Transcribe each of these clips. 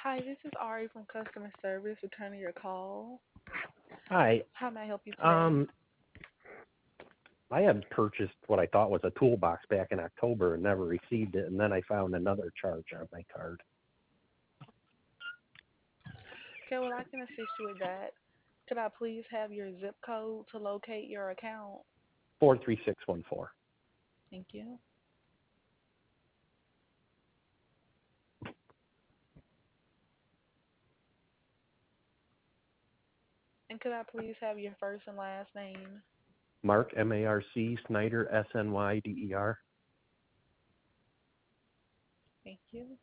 Hi, this is Ari from customer service returning your call. Hi. How may I help you today? Um, I had purchased what I thought was a toolbox back in October and never received it, and then I found another charge on my card. Okay, well, I can assist you with that. Could I please have your zip code to locate your account? 43614. Thank you. And could I please have your first and last name? Mark MARC Snyder SNYDER. Thank you.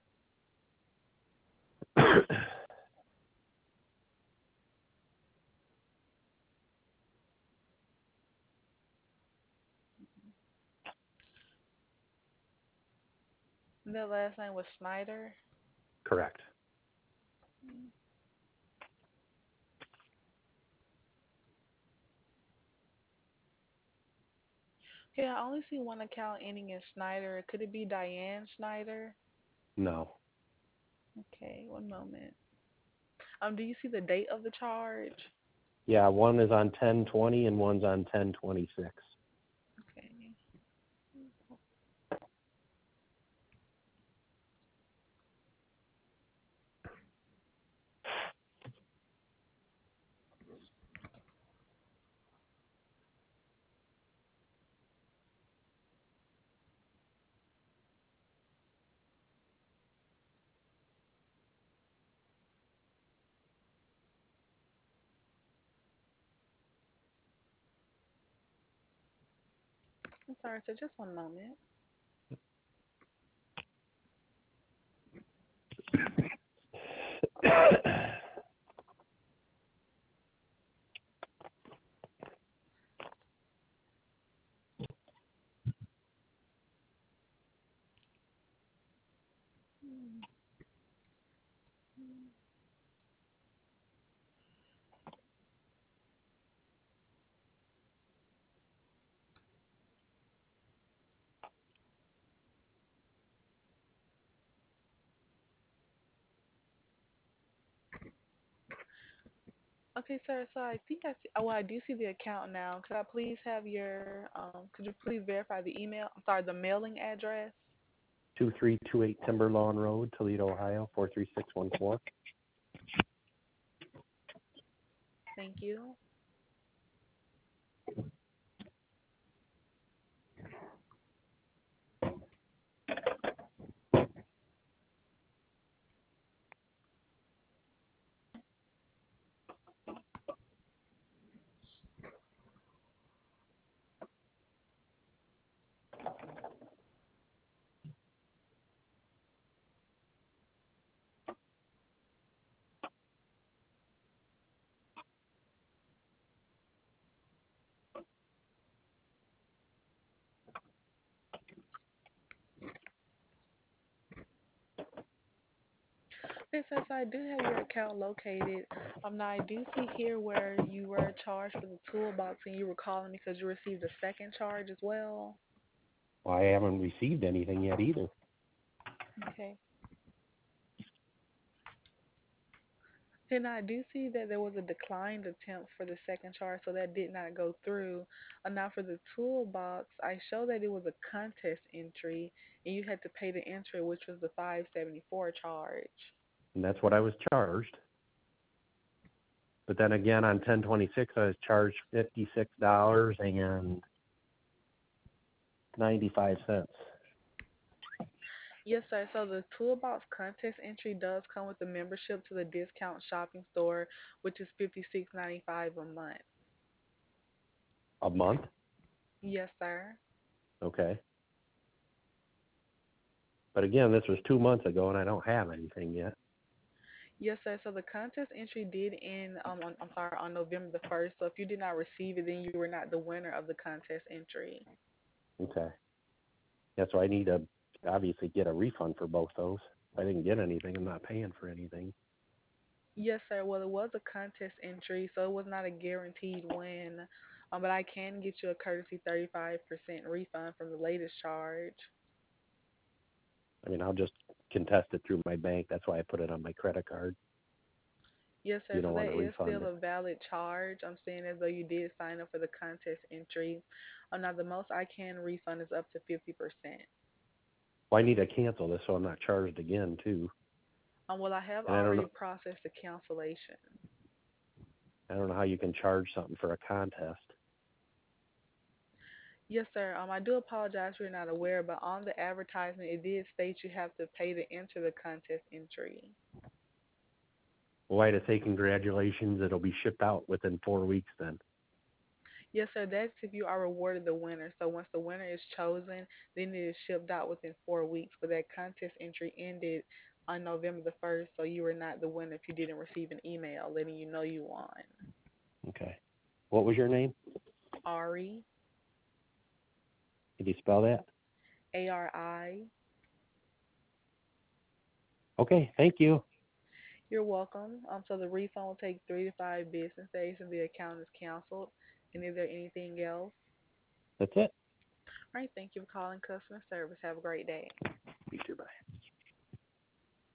And that last name was Snyder. Correct. Okay, I only see one account ending in Snyder. Could it be Diane Snyder? No. Okay, one moment. Do you see the date of the charge? Yeah, one is on 1020 and one's on 1026. Okay. I'm sorry, so just one moment. Okay, sir. So I think I see, oh, well, I do see the account now. Could I please have could you please verify the email? I'm sorry, the mailing address. 2328 Timberlawn Road, Toledo, Ohio, 43614. Thank you. Okay, sir. So I do have your account located. Now I do see here where you were charged for the toolbox and you were calling because you received a second charge as well. Well, I haven't received anything yet either. Okay. And I do see that there was a declined attempt for the second charge, so that did not go through. Now for the toolbox, I show that it was a contest entry, and you had to pay the entry, which was the 574 charge. And that's what I was charged. But then again, on 1026, I was charged $56.95. Yes, sir. So the toolbox contest entry does come with the membership to the discount shopping store, which is 56.95 a month. A month? Yes, sir. Okay. But again, this was 2 months ago, and I don't have anything yet. Yes, sir. So the contest entry did end I'm sorry, on November the 1st. So if you did not receive it, then you were not the winner of the contest entry. Okay. Yeah, so I need to obviously get a refund for both those. If I didn't get anything, I'm not paying for anything. Yes, sir. Well, it was a contest entry, so it was not a guaranteed win. But I can get you a courtesy 35% refund from the latest charge. I mean, I'll just contest it through my bank. That's why I put it on my credit card. Yes, sir. You So don't want that to is refund still it. a valid charge. I'm saying as though you did sign up for the contest entry. Now, the most I can refund is up to 50%. Well, I need to cancel this so I'm not charged again too. Well, I have And I don't already know. processed the cancellation. I don't know how you can charge something for a contest. Yes, sir. I do apologize if you're not aware, but on the advertisement, it did state you have to pay to enter the contest entry. Why to say congratulations? It'll be shipped out within 4 weeks then. Yes, sir. That's if you are rewarded the winner. So once the winner is chosen, then it is shipped out within 4 weeks. But that contest entry ended on November the 1st, so you were not the winner if you didn't receive an email letting you know you won. Okay. What was your name? Ari, Did you spell that? ARI. Okay. Thank you. You're welcome. So the refund will take 3 to 5 business days and the account is canceled. And is there anything else? That's it. All right. Thank you for calling customer service. Have a great day. You too. Bye.